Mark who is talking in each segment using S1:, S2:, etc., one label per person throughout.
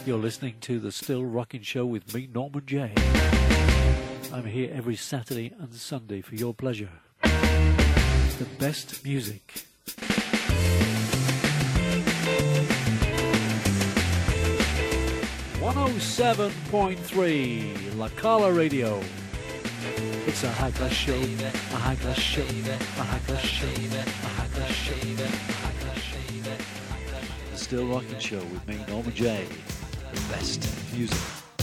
S1: You're listening to The Still Rockin' Show with me, Norman J. I'm here every Saturday and Sunday for your pleasure. The best music. 107.3 La Cala Radio. It's a high-class show, a high-class show, a high-class show, a high-class show, a high-class show. The Still Rockin' Show with me, Norman J. The best music.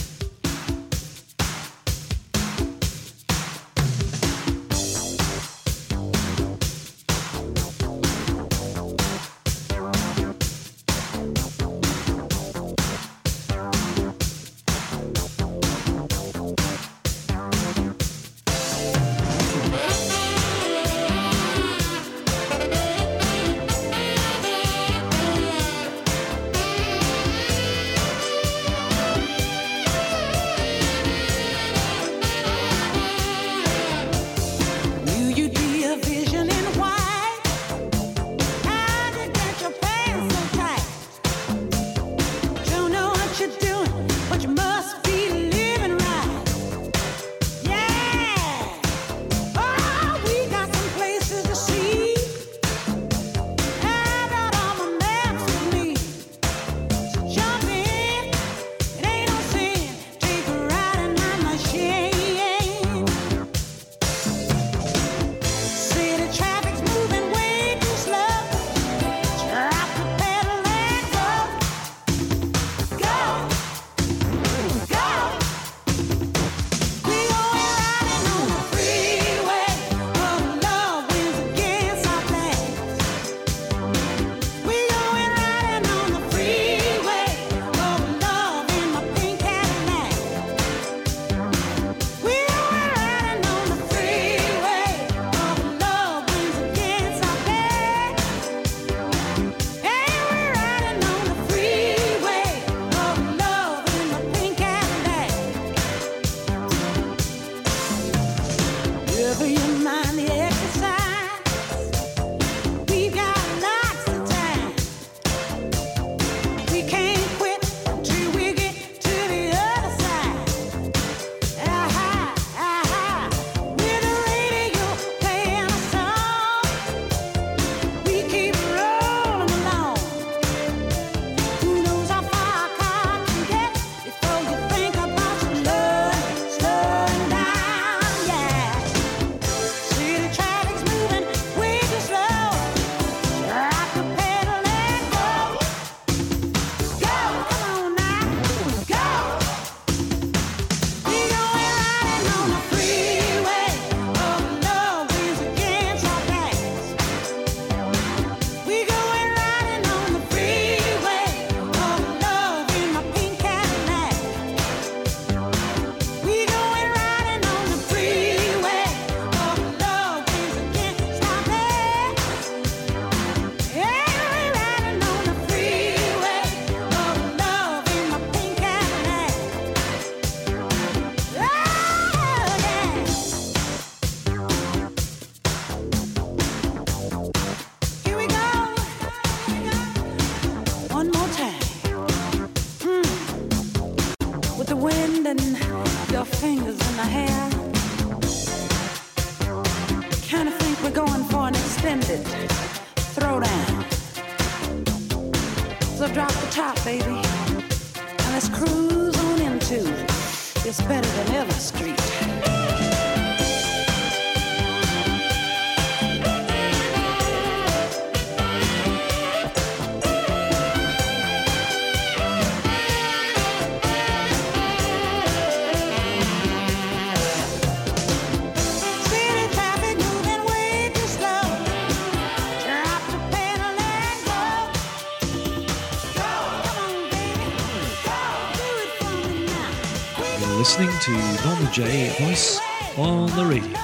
S1: Listening to Norman J. Voice on the Radio.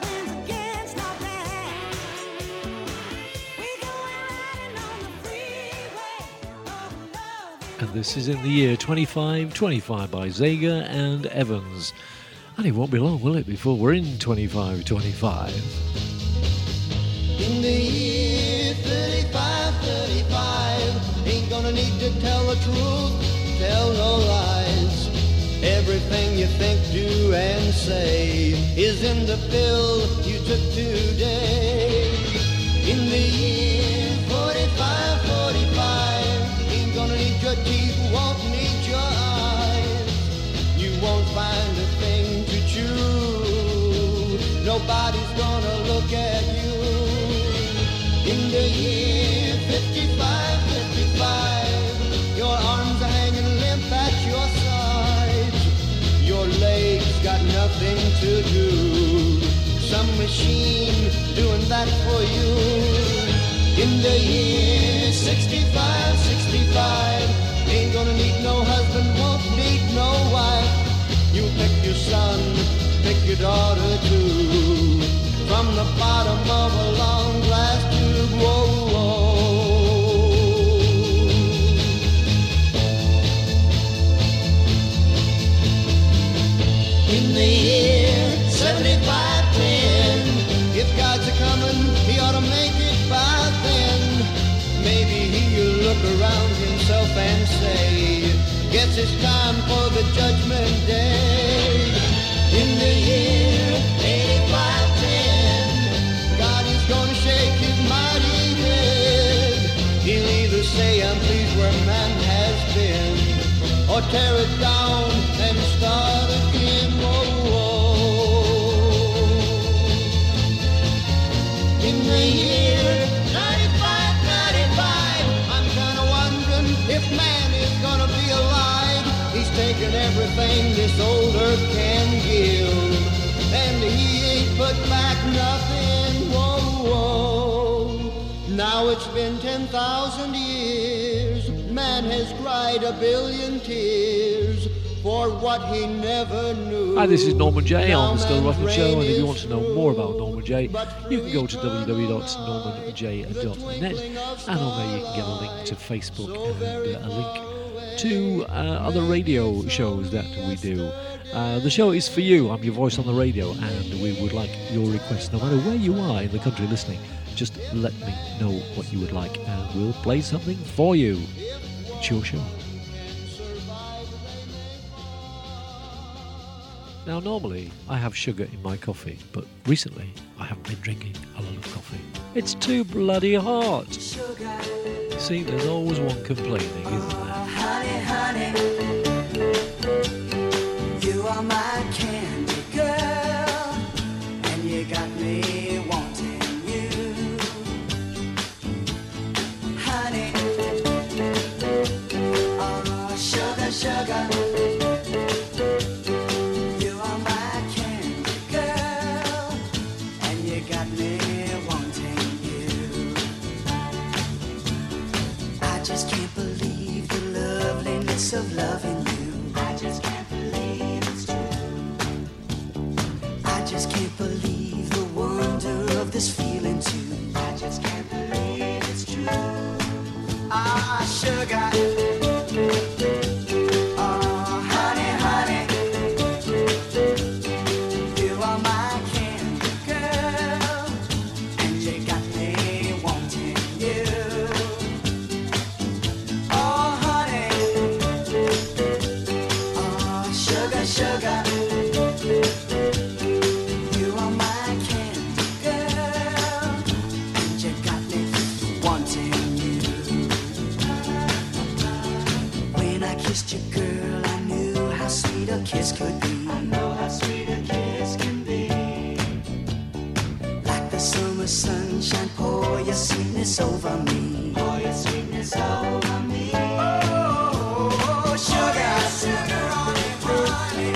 S1: And this is in the year 2525 by Zager and Evans. And it won't be long, will it, before we're in 2525.
S2: In the year 35, ain't gonna need to tell the truth, tell no everything you think, do, and say is in the pill you took today. In the year 45, 45, ain't gonna need your teeth, won't need your eyes. You won't find a thing to chew. Nobody's gonna look at you. In the year 55, 55, your arms are hanging limp at your sides. Your legs got nothing to do. Some machine doing that for you. In the year 65, 65, ain't gonna need no husband, won't need no wife. You pick your son, pick your daughter too, from the bottom of a long glass tube. Whoa, whoa. In the year 75, 10, if God's a-coming, he ought to make it by then. Maybe he'll look around himself and say, guess it's time for the judgment day. In the year 85, 10, God is gonna shake his mighty head. He'll either say, I'm pleased where man has been, or tear it down and start again. Whoa, whoa. In the year 95, 95, I'm kinda wondering if man is gonna be alive. He's taken everything this old earth can give, and he ain't put back nothing. Whoa, whoa. Now it's been 10,000 years. Man has cried a billion tears for what he never knew.
S1: Hi, this is Norman J on the Still Rocking Show, and if you want to know more about Norman J, you can go to www.normanj.net, and on there you can get a link to Facebook and a link to other radio shows that we do. The show is for you. I'm your voice on the radio, and we would like your requests, no matter where you are in the country listening. Just let me know what you would like, and we'll play something for you. It's your show. Now, normally I have sugar in my coffee, but recently I haven't been drinking a lot of coffee. It's too bloody hot. See, there's always one complaining, isn't there?
S3: Honey, honey, you are my candy girl, and you got me wanting you. Honey, oh, sugar, sugar. Of loving you, I just can't believe it's true. I just can't believe the wonder of this feeling too. I just can't believe it's true. Ah, sugar. Oh, honey, honey, you are my candy girl, and you got me wanting you. Sugar, you are my candy girl, and you got me wanting you. When I kissed you, girl, I knew how sweet a kiss could be. I know how sweet a kiss can be. Like the summer sunshine, pour your sweetness over me. Pour your sweetness over me. Oh, sugar, sugar on it, honey.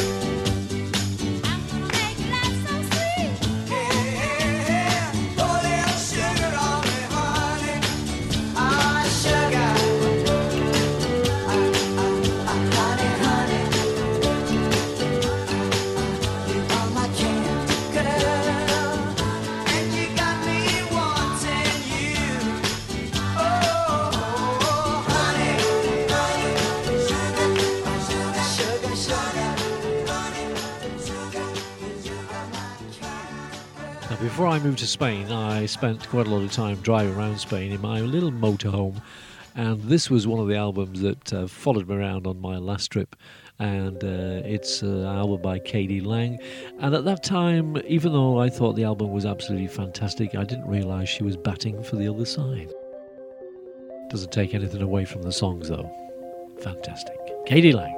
S3: Sugar
S1: Before I moved to Spain, I spent quite a lot of time driving around Spain in my little motorhome, and this was one of the albums that followed me around on my last trip, and it's an album by K.D. Lang. And at that time, even though I thought the album was absolutely fantastic, I didn't realise she was batting for the other side. Doesn't take anything away from the songs, though. Fantastic. K.D. Lang.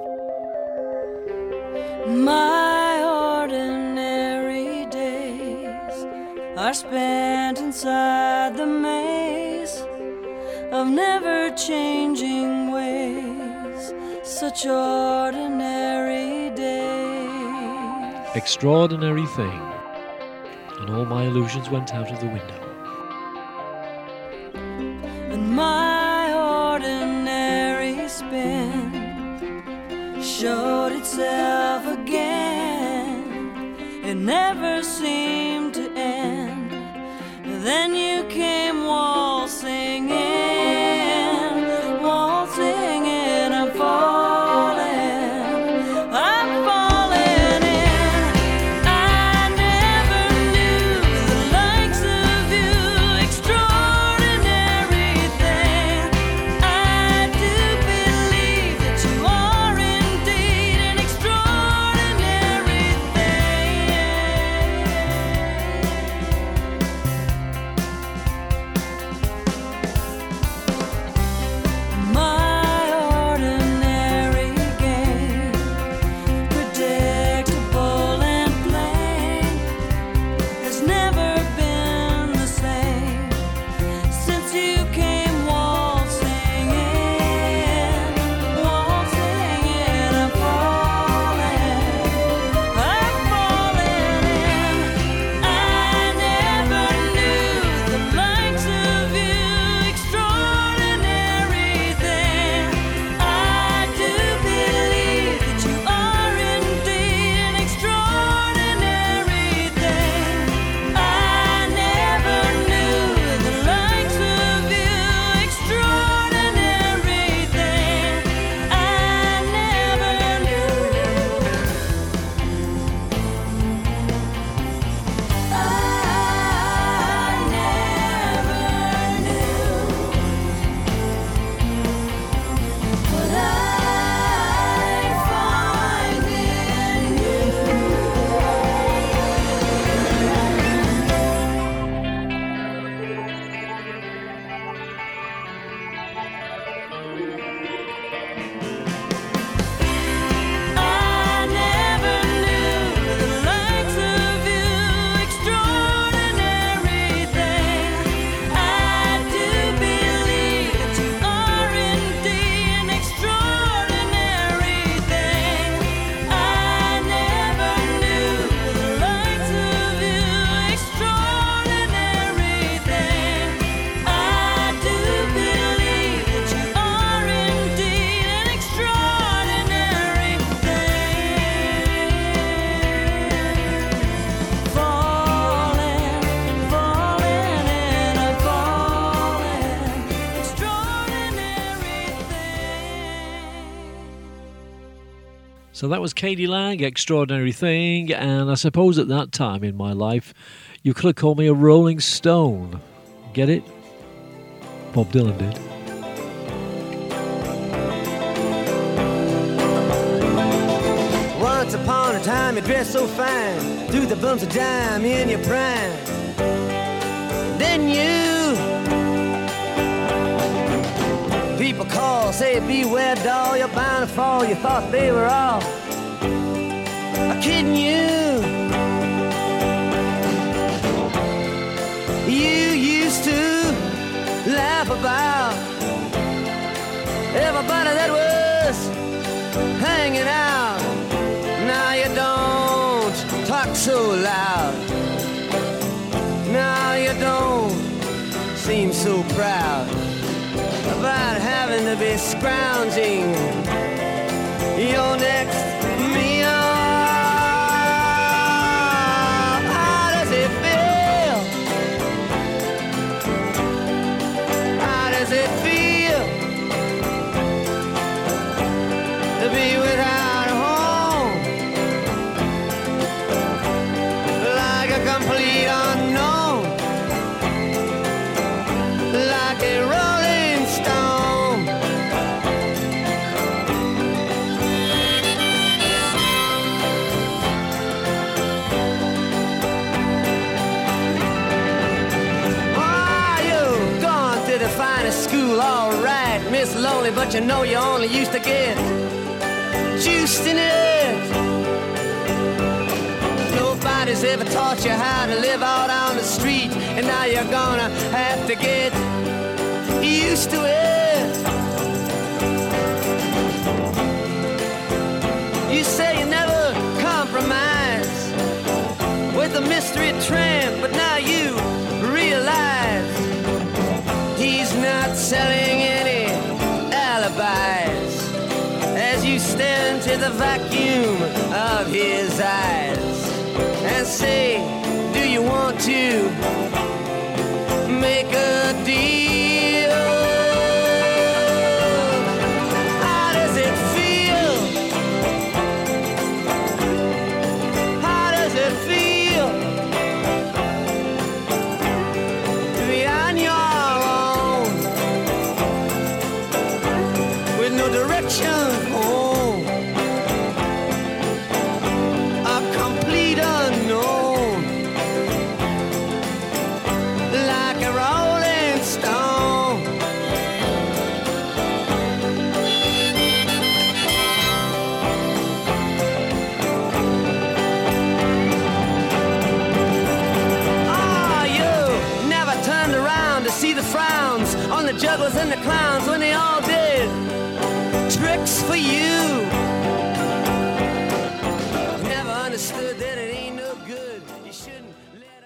S4: My ordinary days are spent inside the maze of never-changing ways, such ordinary days.
S1: Extraordinary thing. And all my illusions went out of the window.
S4: And my ordinary spin showed itself again. It never seemed to end. Then you came waltzing in, waltzing in. I'm falling, I'm falling in. I never knew the likes of you, extraordinary thing. I do believe that you are indeed an extraordinary thing. My ordinary game, predictable and plain, has never been the same since you came waltzing in, waltzing in. I'm falling in. I never knew the likes of you, extraordinary thing. I do believe that you are indeed an extraordinary thing. I never knew the likes of you, extraordinary thing. I never knew. What I find in I never knew the likes of you, extraordinary thing. I do believe that you are indeed an extraordinary thing. I never knew the likes of you, extraordinary thing. I do believe that you are indeed an extraordinary thing. Falling, falling in, I'm falling, extraordinary thing.
S1: So that was K.D. Lang, Extraordinary Thing, and I suppose at that time in my life, you could have called me a Rolling Stone. Get it? Bob Dylan did.
S2: Once upon a time you dressed so fine, threw the bumps of dime in your prime. Then you people call, say beware doll, you're bound to fall. You thought they were all kidding you. You used to laugh about everybody that was hanging out. Now you don't talk so loud. Now you don't seem so proud about having to be scrounging your next meal. How does it feel? How does it feel to be without a home? Like a complete unknown.
S5: only, but you know you only used to get juiced in it. Nobody's ever taught you how to live out on the street, and now you're gonna have to get used to it. You say you never compromise with a mystery tramp, but now you realize he's not selling any alibis as you stare into the vacuum of his eyes and say, do you want to make a deal? How does it feel? How does it feel to be on your own with no direction home? A complete unknown, like a rolling stone. Ah, you never turned around to see the frowns on the jugglers and the clowns when they all did tricks for you. Never understood that it ain't no good. You shouldn't let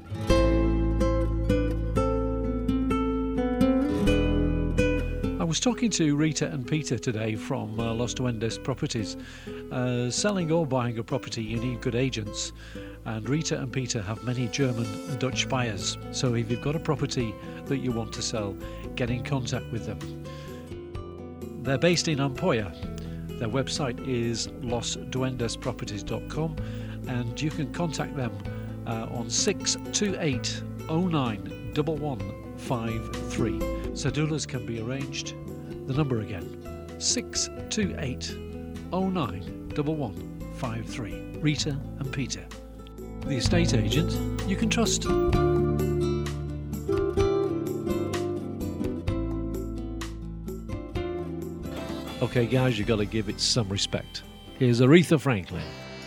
S5: other.
S1: I was talking to Rita and Peter today from Los Duendes Properties. Selling or buying a property, you need good agents. And Rita and Peter have many German and Dutch buyers. So if you've got a property that you want to sell, get in contact with them. They're based in Ampolla. Their website is losduendesproperties.com, and you can contact them on 628 09 1153. Cedulas can be arranged. The number again, 628 09 1153. Rita and Peter, the estate agent you can trust. Okay, guys, you got to give it some respect. Here's Aretha Franklin.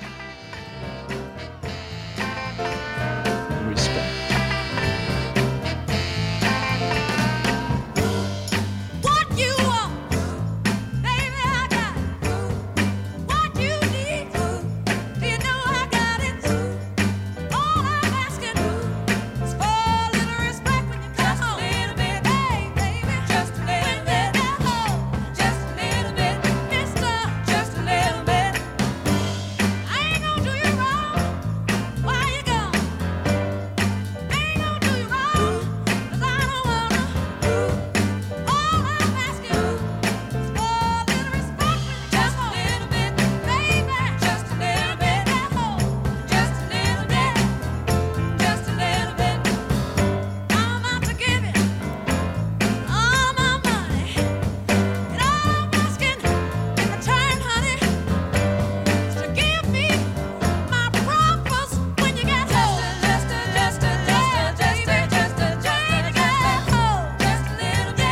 S1: Respect.
S4: What you want, baby, I got it. What you need, do you know I got it? All I'm asking is for a little respect when you come home. Just a little bit, baby, just a little bit. Just a little bit, mister, just a little bit. I ain't gonna do you wrong while you gone. Ain't gonna do you wrong, 'cause I don't wanna. All I'm asking is for a little respect when you just a little bit, baby, just a little bit. Just a little bit, just a little bit. I'm out to give you all my money. And all I'm asking in return, honey, is to give me my promise when you get home. Just a little bit, just a little bit, just a little bit.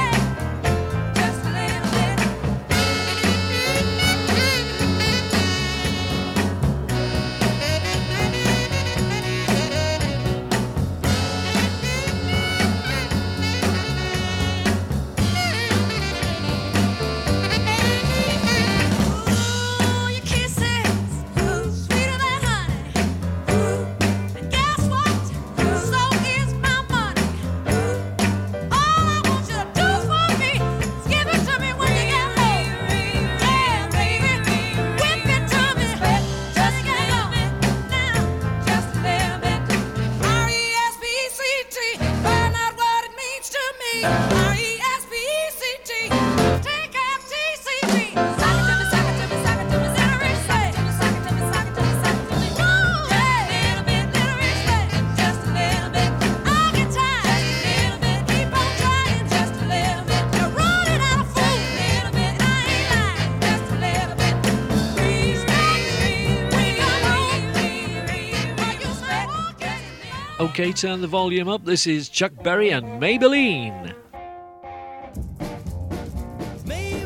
S4: Ooh, your kisses, sweeter than honey. And guess what? So is my money. All I want you to do for me is give it to me when you get home. Yeah, baby, whip it to me. Just get home now, just a little bit. R-E-S-P-E-C-T, find out what it means to me. R-E-S-P-E-C-T, T-F-T-C-T. Sock it to me, sock it to me, sock it to me, little respect. Sock it to me, sock it to me, sock it to me. Yeah, little bit, little respect, just a little bit. I'll get tired, little bit, keep on trying, just a little bit. You're running out of food, little bit, I ain't lying, just a little bit. Respect me, when you're home, what you say, okay.
S1: Okay, turn the volume up. This is Chuck Berry and Maybelline.
S2: Maybelline.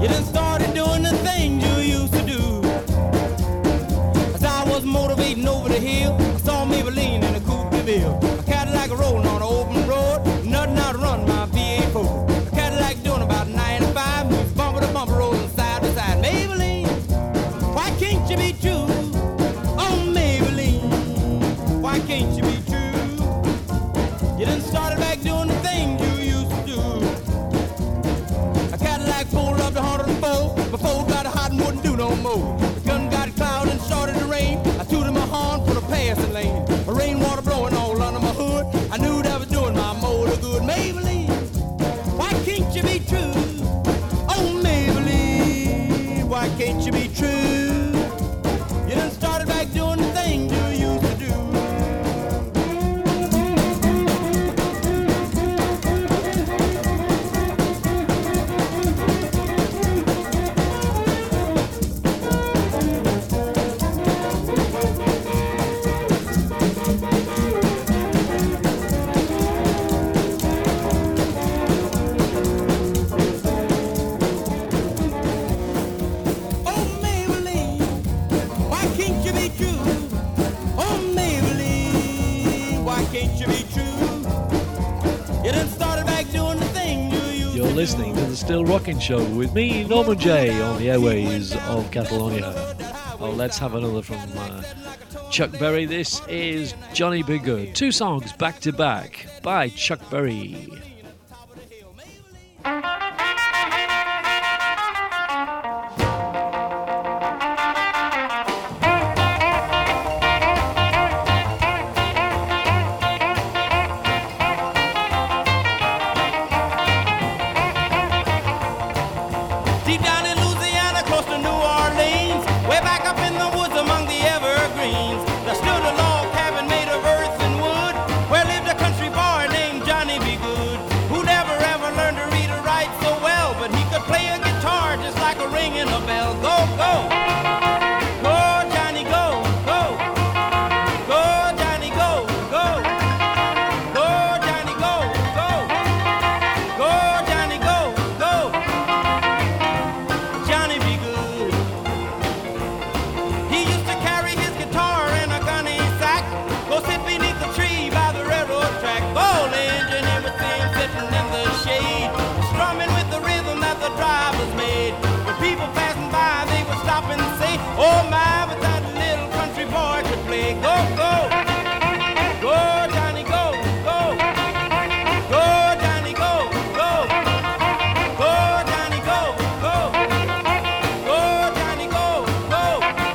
S6: You done started doing the things you used to do. As I was motivating over the hill, I saw Maybelline in a coupe de ville. A Cadillac rolling on an open road, nothing out to run my V8 Ford. A Cadillac doing about 95, moves bumper to bumper, rolling side to side. Maybelline, why can't you be true? Oh, Maybelline, why can't you be true? You done started back doing the things you used to do. A Cadillac pulled up to 104, before it got hot and wouldn't do no more. The gun got cloud and started to rain. I tooted my horn for the passing lane. The rainwater blowing all under my hood. I knew that was doing my motor good. Maybelline, why can't you be true? Oh, Maybelline, why can't you be true? You done started back doing the things you used to do. Oh, Maybelline, why can't you be true? Oh, Maybelline, why can't you be true? You done started back doing the thing you used
S1: You're
S6: to
S1: listening to the Still Rocking Show with me, Norman J, on the airways of Catalonia. Oh, let's have another from Chuck Berry. This is Johnny Be Good. 2 songs back to back by Chuck Berry.
S6: Deep down in Louisiana, close to New Orleans, way back up in the woods among the evergreens, there stood a log cabin made of earth and wood, where lived a country boy named Johnny Be Good, who never ever learned to read or write so well, but he could play a guitar just like a ringing a bell. Go, go! Go, Johnny, go, go! Go, Johnny, go, go! Go, Johnny, go, go! Go, Johnny, go, go! Johnny Be Good. He used to carry his guitar in a gunny sack, go sit beneath the tree by the railroad track. Old engine in between, sitting in the shade, strumming with the rhythm that the drivers made. When people passing by, they would stop and say, oh my, but that little country boy could play. Go, go! Go, Johnny, go, go! Go, Johnny, go, go! Go, Johnny, go, go! Go, Johnny, go, go!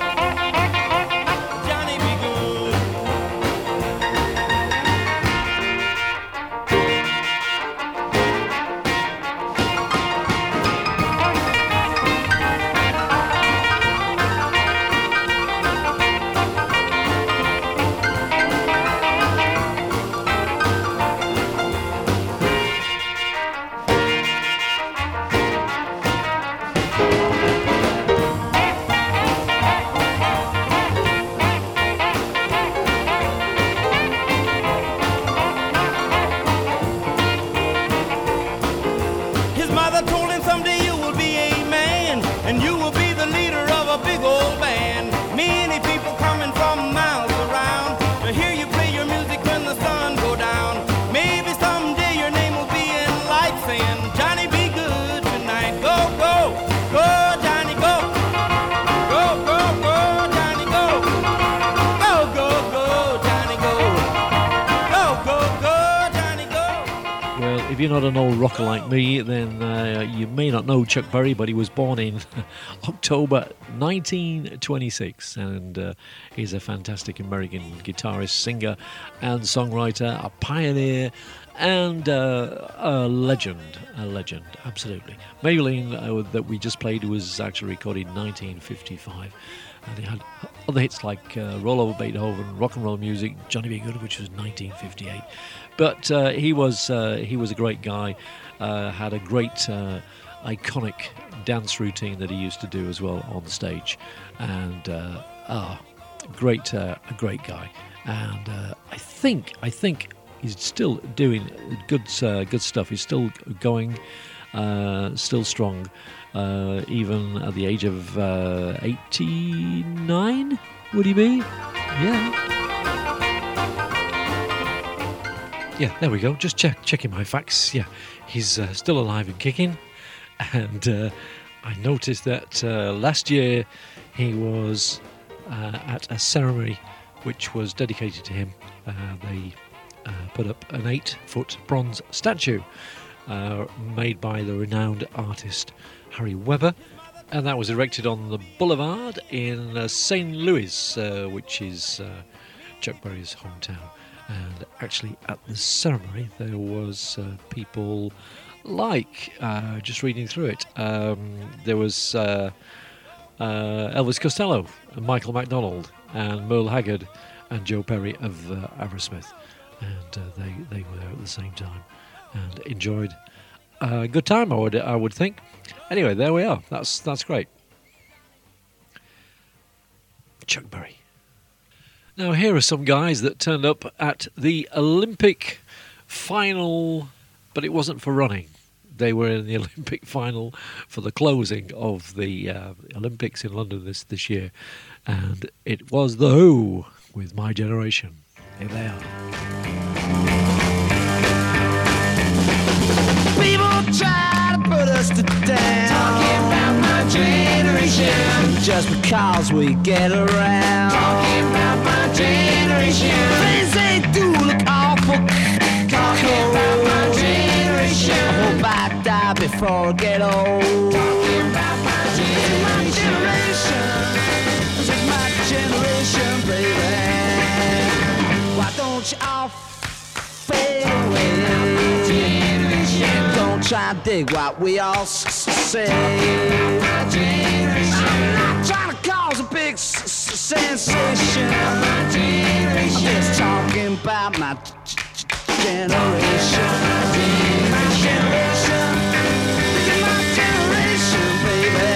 S6: Johnny Be Good. His mother told him someday you will be a man, and you will be the leader of a big old band. Many people coming from miles around to hear you play your music when the sun go down. Maybe someday your name will be in lights saying, Johnny Be Good tonight. Go, go, go, Johnny, go. Go, go, go, Johnny, go. Go, go, go, Johnny, go. Go, go, go, Johnny, go.
S1: Well, if you're not an old rocker like me, then you may not know Chuck Berry, but he was born in October 1926, and he's a fantastic American guitarist, singer, and songwriter, a pioneer, and a legend, absolutely. Maybelline, that we just played, was actually recorded in 1955. And he had other hits like Roll Over Beethoven, Rock and Roll Music, Johnny Be Good, which was 1958. But he was a great guy, had a great iconic dance routine that he used to do as well on the stage, and a great guy. And I think he's still doing good stuff. He's still going. still strong, even at the age of 89, would he be? Yeah. Yeah, there we go. Just checking my facts. Yeah, he's still alive and kicking. And I noticed that last year he was at a ceremony which was dedicated to him. They put up an 8-foot bronze statue made by the renowned artist Harry Weber, and that was erected on the boulevard in St. Louis, which is Chuck Berry's hometown. And actually at the ceremony there was people like, just reading through it, there was Elvis Costello and Michael McDonald and Merle Haggard and Joe Perry of Aerosmith, and they were there at the same time and enjoyed a good time, I would think. Anyway, there we are. That's great. Chuck Berry. Now here are some guys that turned up at the Olympic final, but it wasn't for running. They were in the Olympic final for the closing of the Olympics in London this year, and it was The Who with My Generation. Here they are.
S6: People try to put us to down, talking about my generation, just because we get around, talking about my generation. Things they do look awful, talking about my generation. I hope I die before I get old, talking about my generation. This is my generation, baby. Why don't you all fade away? Don't try to dig what we all say. I'm not trying to cause a big sensation. I'm just talking about my generation. My generation. This is my generation, baby.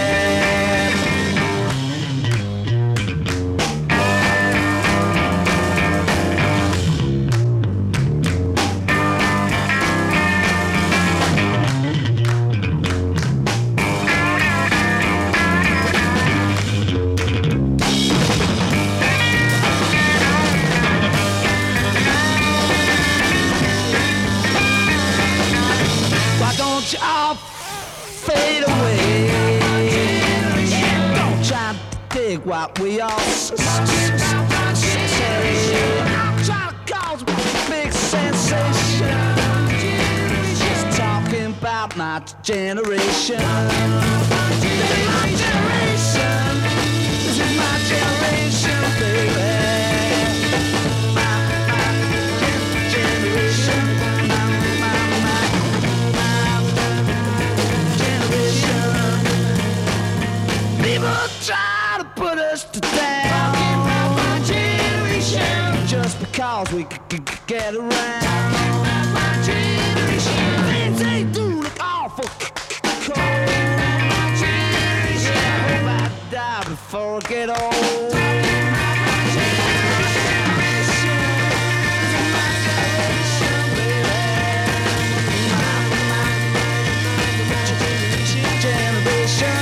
S6: You all fade away. Don't try to dig what we all say. I'm trying to cause a big sensation, just talking about my generation. This is my generation. This is my generation, baby. My generation. People try to put us to down, talking about my generation, just because we could get around, talking about my generation. Things they do look awful cold, my generation. I hope I die before I get old, talking about my generation. This is my generation, baby. My generation.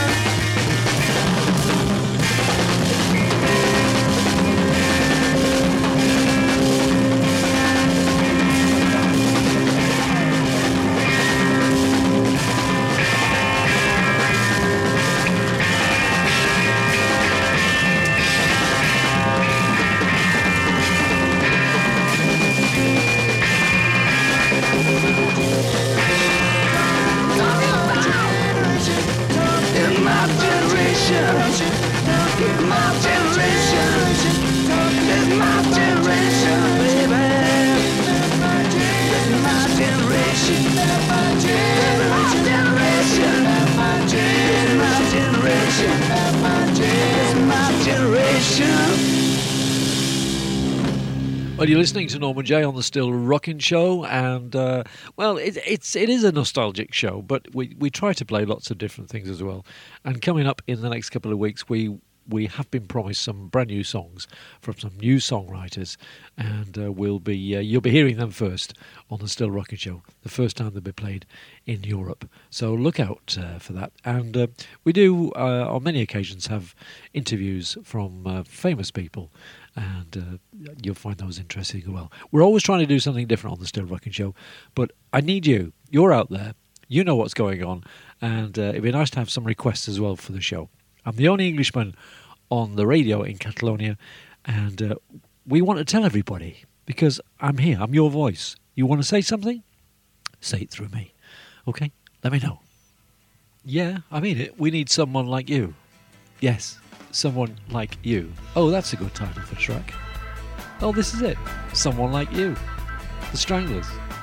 S1: Well, you're listening to Norman J on the Still Rockin' Show, and well, it is a nostalgic show, but we try to play lots of different things as well. And coming up in the next couple of weeks, we we have been promised some brand new songs from some new songwriters, and you'll be hearing them first on the Still Rocking Show, the first time they'll be played in Europe. So look out for that. And we do, on many occasions, have interviews from famous people, and you'll find those interesting as well. We're always trying to do something different on the Still Rocking Show, but I need you. You're out there. You know what's going on, and it'd be nice to have some requests as well for the show. I'm the only Englishman on the radio in Catalonia, and we want to tell everybody, because I'm here, I'm your voice. You want to say something? Say it through me. Okay? Let me know. Yeah, I mean it. We need someone like you. Yes, someone like you. Oh, that's a good title for a track. Oh, this is it. Someone like you. The Stranglers.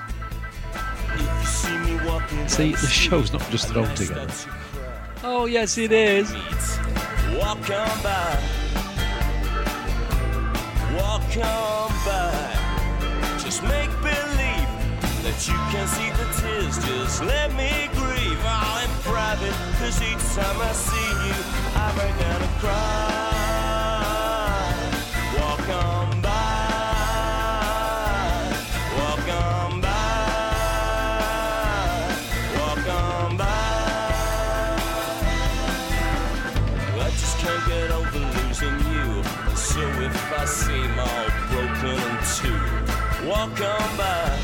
S1: See, the show's not just thrown together. Oh, yes, it is.
S7: Walk on by. Walk on by. Just make believe that you can see the tears. Just let me grieve all in private. Cause each time I see you, I break down and cry. Walk on by. Walk on by. Walk on by. I just can't get over losing you. So if I seem all broken in two, walk on by.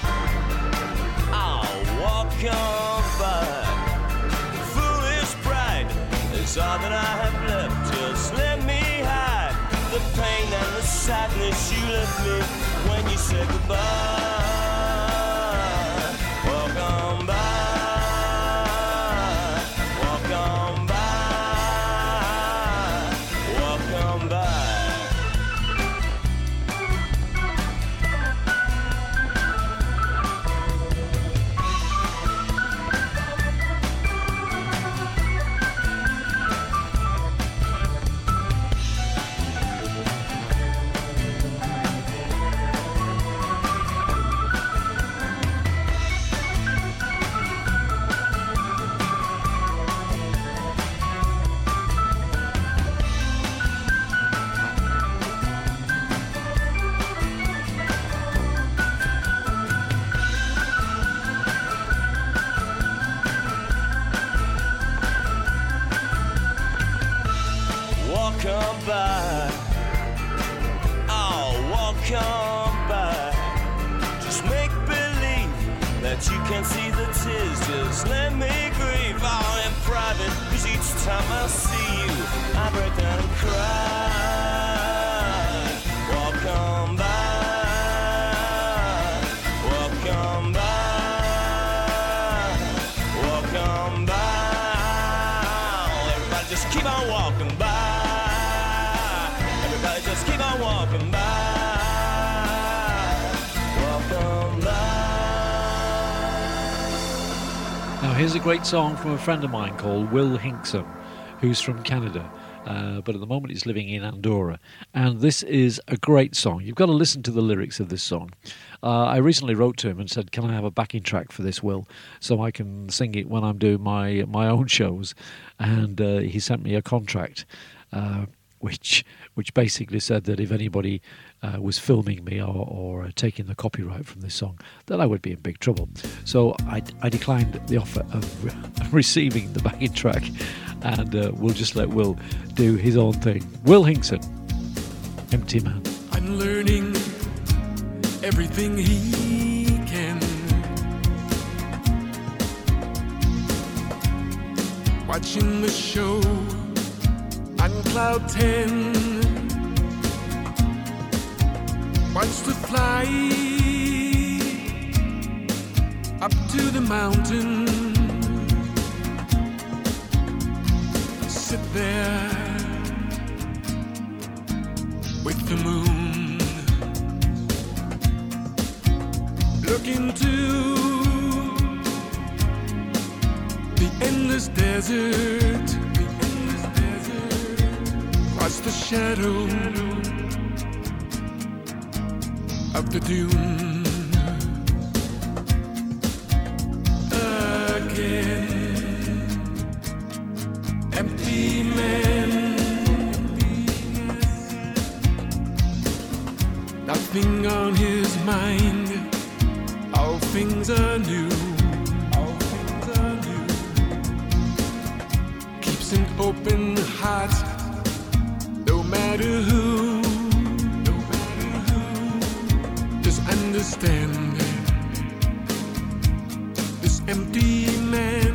S7: I'll walk on by. Foolish pride is all that I have left. Just let me hide the pain and the sadness you left me when you said goodbye. Walk on by. Walk on by. Walk on by. Walk on by. Oh, walk on by. Just make believe that you can see the tears. Just let me grieve all in private. Cause each time I see you, I break down and cry. Walk on by. Walk on by. Walk on by. Everybody just keep on walking by. Everybody just keep on walking by. Walk on by.
S1: Now, here's a great song from a friend of mine called Will Hinkson, who's from Canada, but at the moment he's living in Andorra. And this is a great song. You've got to listen to the lyrics of this song. I recently wrote to him and said, can I have a backing track for this, Will, so I can sing it when I'm doing my own shows? And he sent me a contract, which basically said that if anybody was filming me or taking the copyright from this song, that I would be in big trouble. So I declined the offer of receiving the backing track, and we'll just let Will do his own thing. Will Hinkson, Empty Man.
S8: I'm learning everything he can. Watching the show on Cloud 10. Watch the fly up to the mountain. Sit there with the moon. Look into the endless desert. The endless desert. Cross the shadow of the dune. Again, empty man. everything on his mind. All things are new. All things are new. Keeps an open heart, no matter who. No matter who. Just understand this empty man.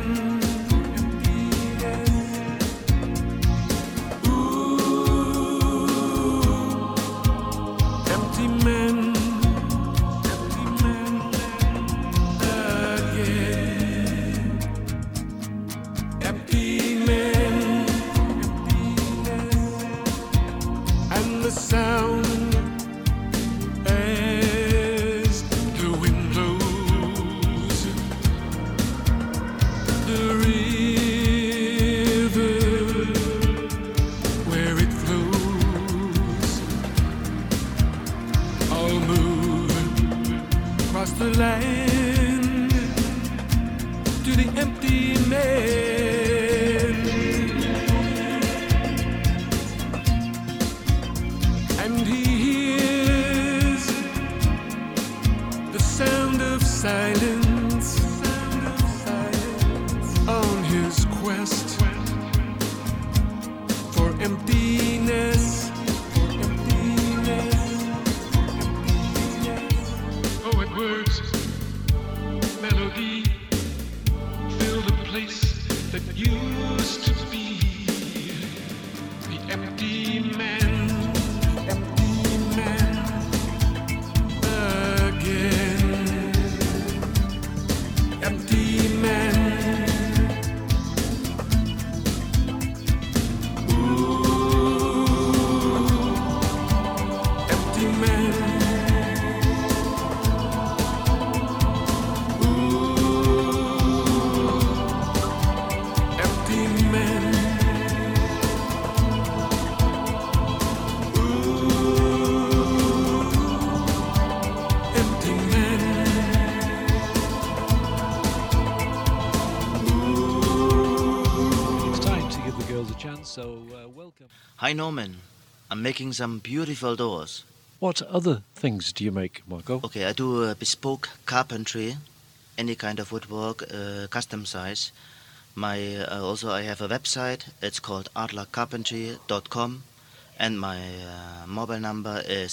S8: The land to the empty man, and he hears the sound of silence on his quest for emptiness. Words, melody, fill the place that used to be the empty man again, empty man. Ooh, empty man.
S1: So, welcome.
S9: Hi Norman, I'm making some beautiful doors.
S1: What other things do you make, Marco?
S9: Okay, I do bespoke carpentry, any kind of woodwork, custom size. Also I have a website, it's called adlercarpentry.com, and my mobile number is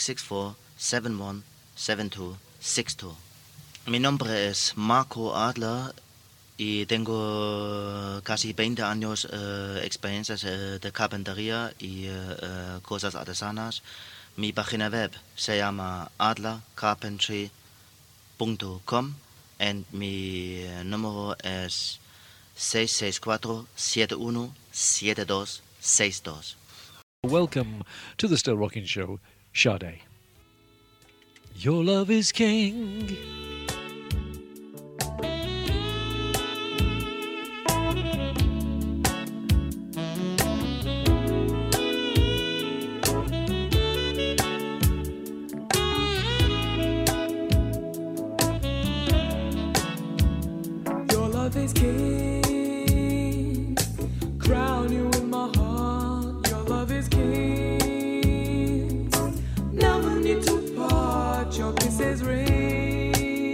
S9: 664-717262. Mi nombre es Marco Adler. Y tengo casi 20 años experiencias de carpintería y cosas artesanas. Mi página web se llama adlercarpentry.com y mi número es 664-717262.
S1: Welcome to the Still Rocking Show, Sade. Your love is king.
S10: Is king, crown you in my heart. Your love is king. Never need to part. Your kisses ring.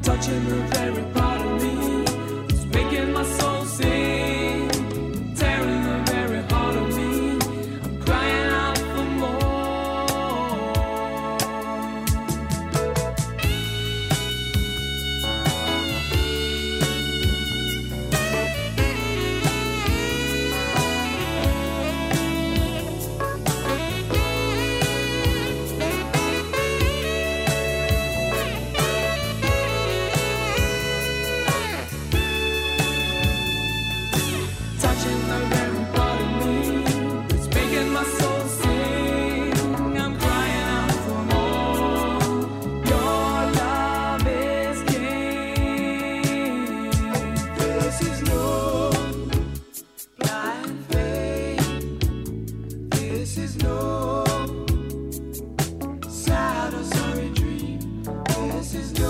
S10: touching the very part of me. It's making my soul sing, tearing the very heart of me. I'm crying out for more. Touching the very part of me, it's making my soul sing. I'm crying out for more. Your love is king. This is no blind faith. This is no sad or sorry dream. This is no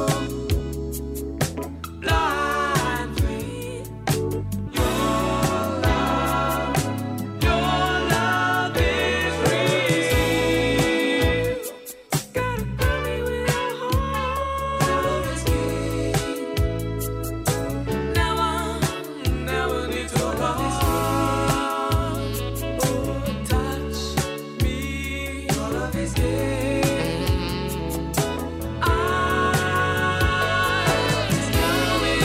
S10: blind faith. Your love is real. Gotta fill me with your heart. Your love is king. Never need to love. Oh, touch me. Your love is king. Eyes coming.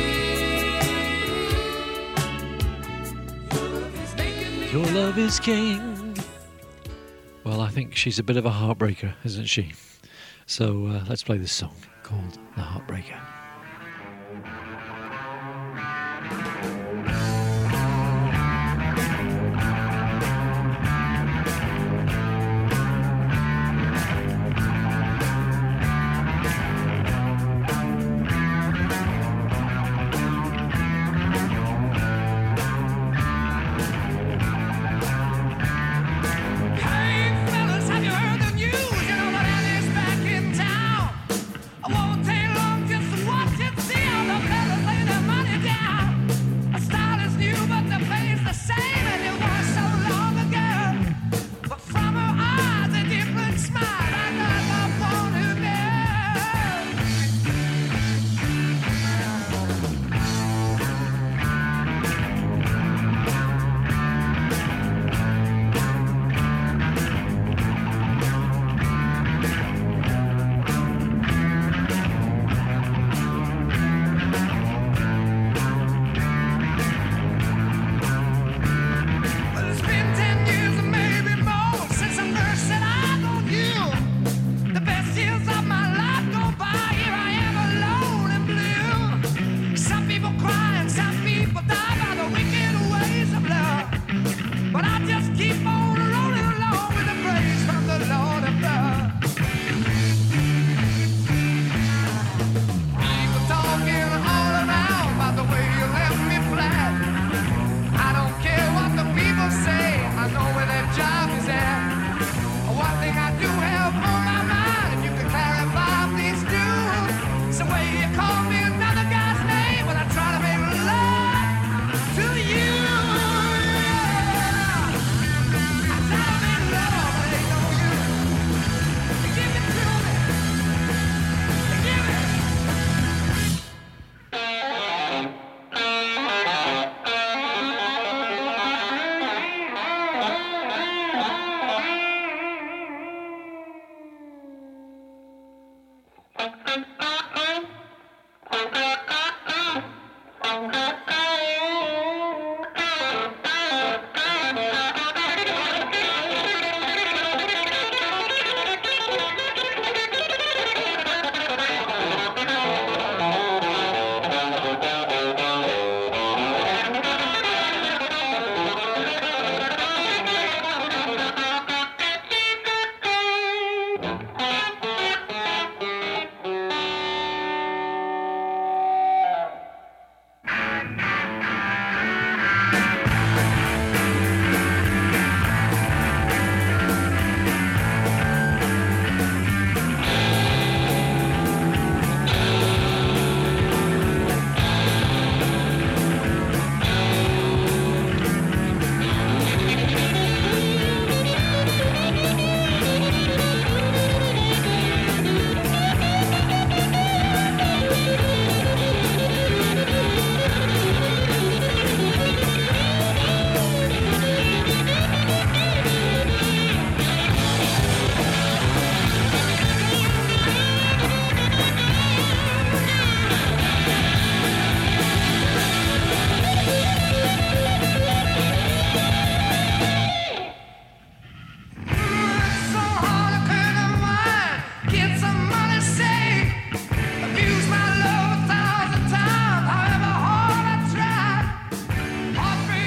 S1: Your love is king. Well, I think she's a bit of a heartbreaker, isn't she? So let's play this song called The Heartbreaker.
S10: Hey fellas, have you heard the news? You know that Annie's back in town. I won't take long just to watch and see how the fellas lay their money down. The style is new, but the play's the same, and it was so long ago. But from her eyes, a different smile. I got the one who Well, it's been 10 years or maybe more since I first set eyes on you. The best years of my life go by. Here I am alone and blue. Some people cry and some people die by the wicked ways of love. But I just keep on rolling along with the praise from the Lord above. People talking all around about the way you left me flat. I don't care what the people say, I know where their job is at. One thing I do have on my mind, if you could clarify, please do. It's the way you call me another guy's name when I try to make love to you. I try to make love, but it ain't no use. Give it to me. Give it.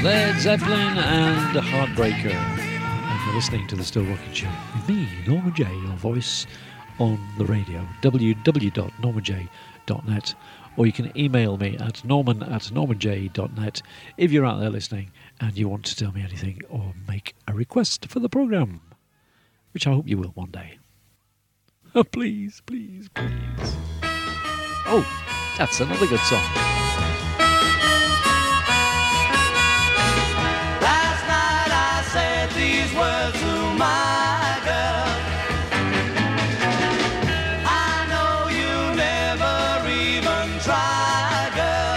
S1: Led Zeppelin and Heartbreaker. And you're listening to The Still Rocking Show with me, Norman J, your voice on the radio, www.normanj.net, or you can email me at norman@normanj.net if you're out there listening and you want to tell me anything or make a request for the programme, which I hope you will one day. Oh, please, please, please. Oh, that's another good song.
S5: Last night I said these words to my girl. I know you never even try, girl.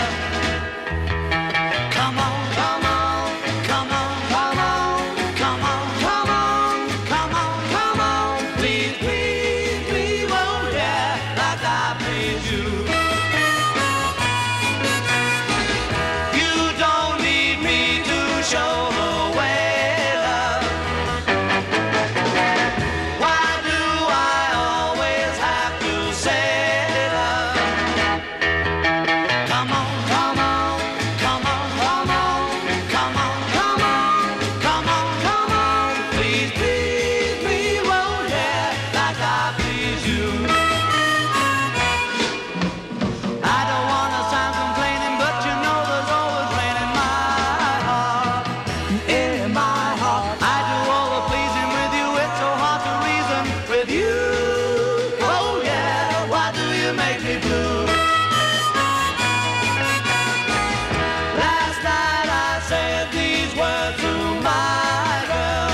S5: Come on, come on, come on, come on, come on, come on, come on, come on. Please, please, please, won't ya, like I please you. You don't need me to show the way, love. Why do I always have to say love? Come on, come on, come on, come on, come on, come on, come on, come on. Please, please, please, won't ya, like I please you. I don't wanna sound complaining, but you know there's always rain in my heart. In my heart, I do all the pleasing with you. It's so hard to reason with you. Oh yeah, why do you make me blue? Last night I said these words to my girl.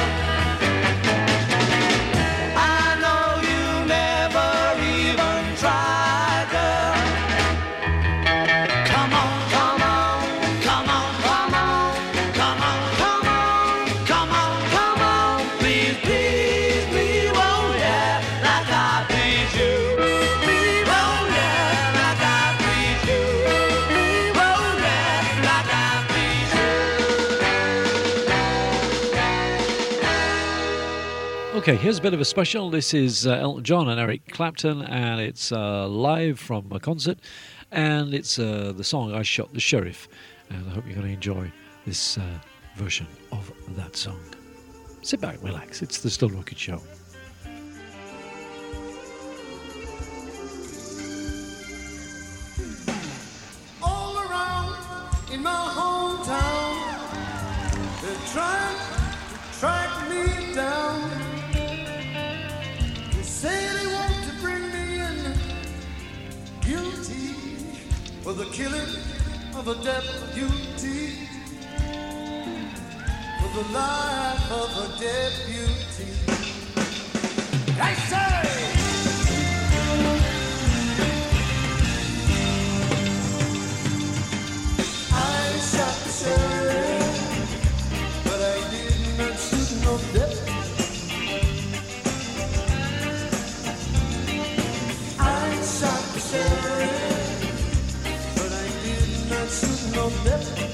S5: I know you never even tried, girl. Come on, come on, come on, come on, come on, come on, come on, come on. Please, please, please, won't ya, like I please you. Please, won't ya, like I please you. Please, won't ya, like I please you.
S1: Okay, here's a bit of a special. This is Elton John and Eric Clapton, and it's live from a concert, and it's the song I Shot the Sheriff, and I hope you're going to enjoy this version of that song. Sit back, relax. It's the Still Rocking Show.
S2: All around in my hometown, they're trying to track me down. They say they want to bring me in guilty for the killing of a deputy, for the life of a deputy. I say! I shot the sheriff, but I did not shoot no deputy. I shot the sheriff, but I did not shoot no deputy.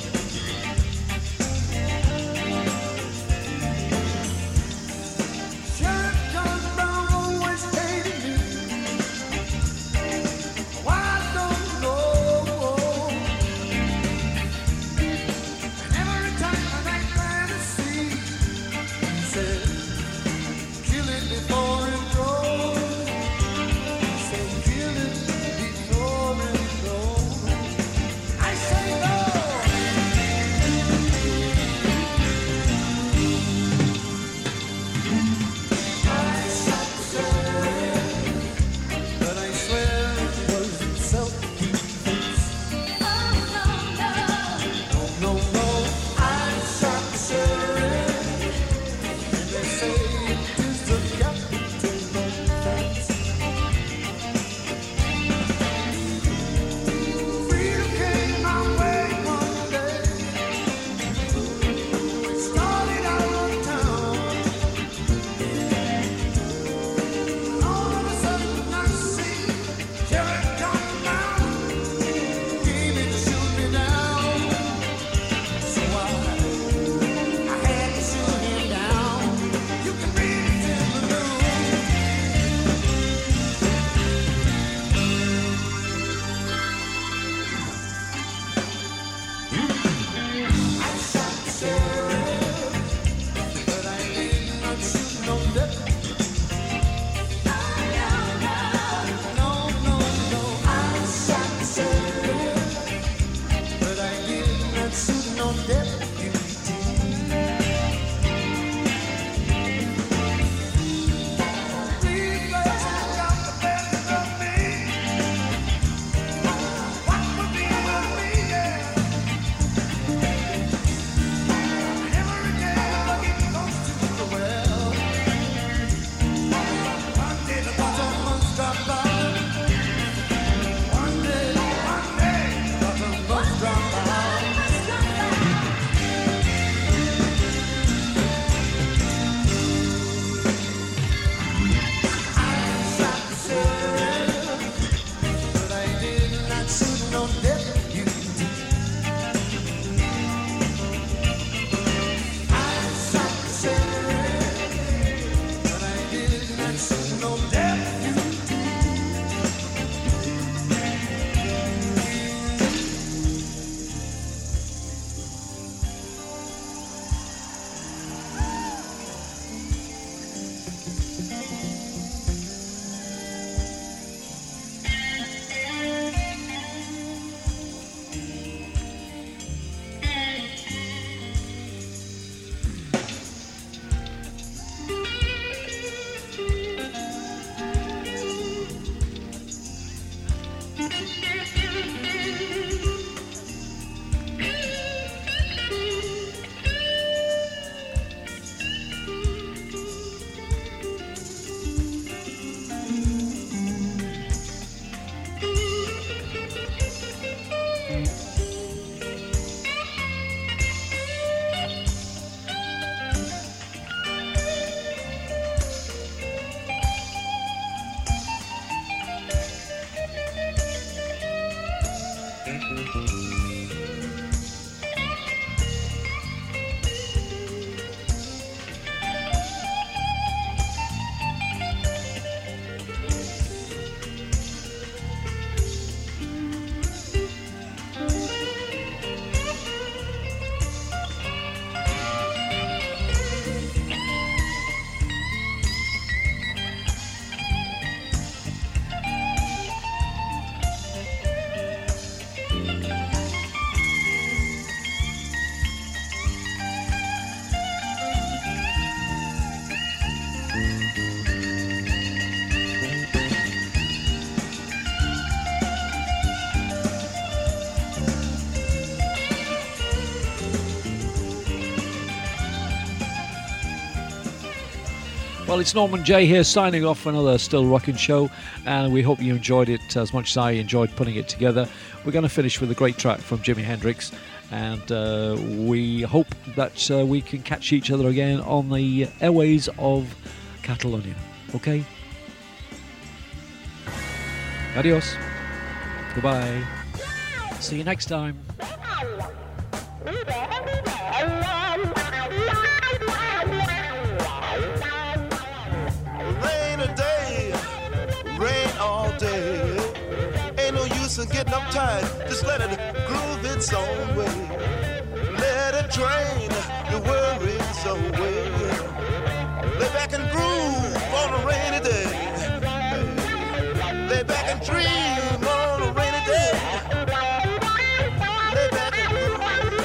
S2: Sheriff John Brown always paid
S1: Well, it's Norman J here signing off for another Still Rockin' show, and we hope you enjoyed it as much as I enjoyed putting it together. We're going to finish with a great track from Jimi Hendrix, and we hope that we can catch each other again on the airways of Catalonia. Okay? Adios. Goodbye. See you next time.
S11: Getting uptight, just let it groove its own way. Let it drain your worries away. Lay back and groove on a rainy day. Lay back and dream on a rainy day. Lay back and groove.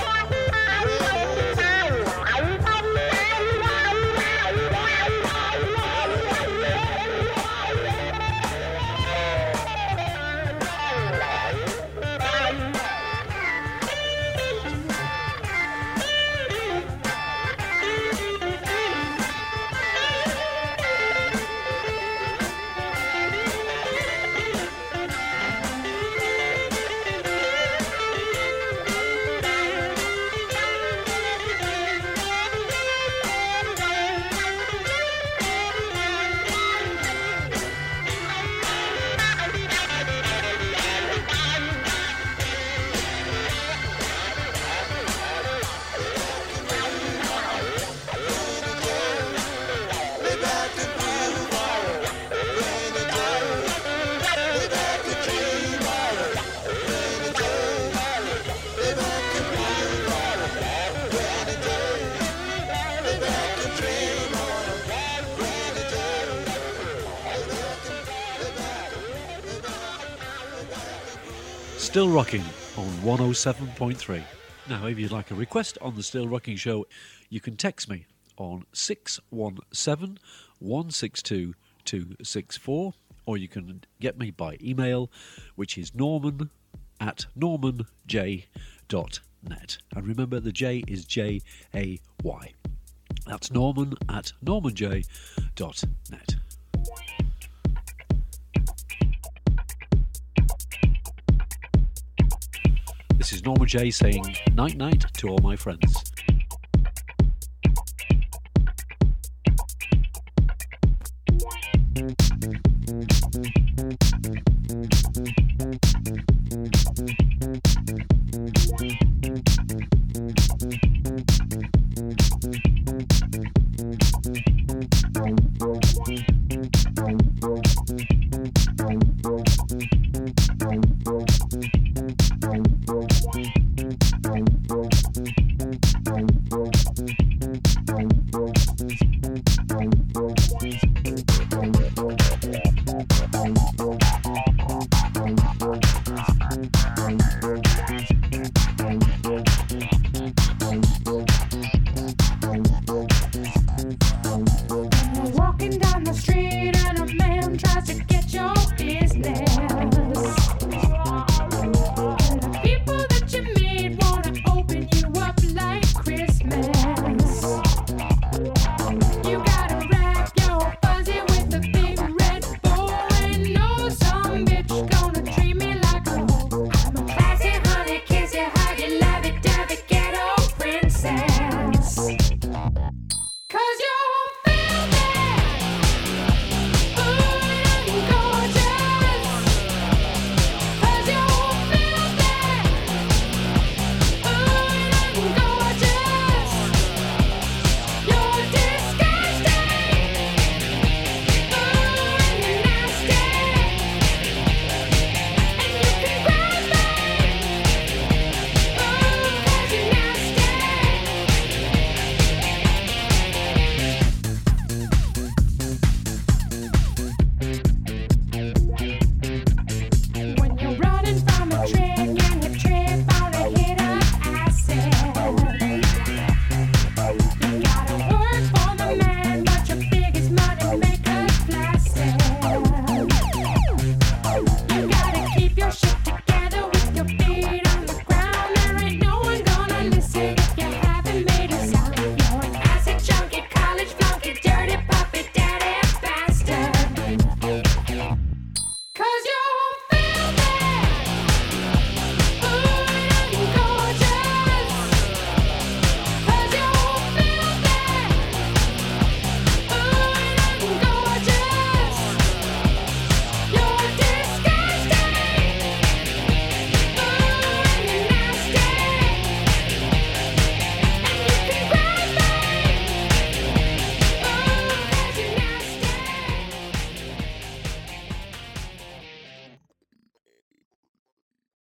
S1: Still Rocking on 107.3. Now, if you'd like a request on the Still Rocking Show, you can text me on 617 162 264, or you can get me by email, which is norman@normanj.net. And remember, the J is J-A-Y. That's norman@normanj.net. This is Norman J saying night-night to all my friends.